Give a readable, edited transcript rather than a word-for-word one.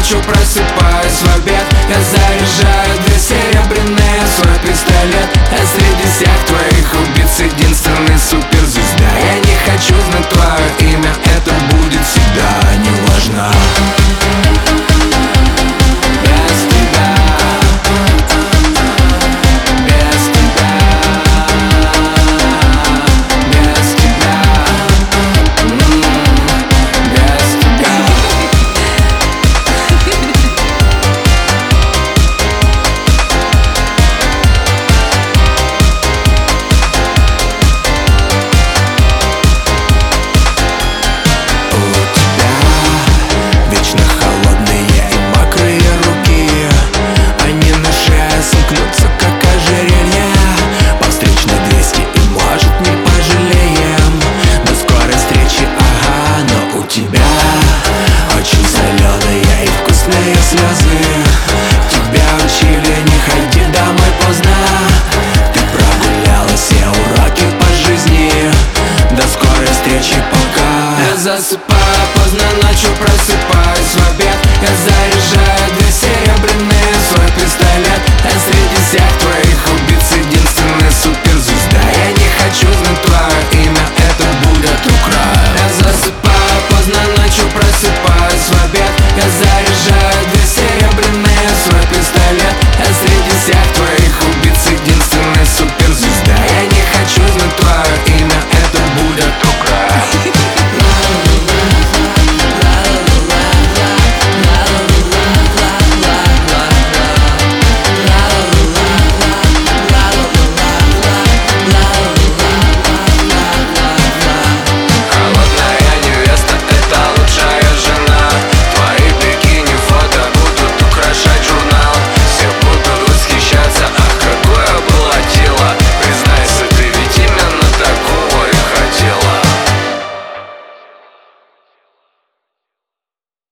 ночью просыпаюсь в обед. Я заряжаю две серебряные свой пистолет. А среди всех твоих убийц единственный суперзвезда. Я не хочу знать твое имя, это будет всегда неважно. Слезы тебя учили, не ходи домой поздно. Ты прогуляла все уроки по жизни. До скорой встречи, пока. Я засыпаю поздно, ночью просыпаюсь в обед. Я заряжаю две серебряные свой пистолет. А среди всех твоих убийц единственная суперзвезда. Я не хочу знать твое имя, это будет украл. Я засыпаю поздно, ночью просыпаюсь в обед. Я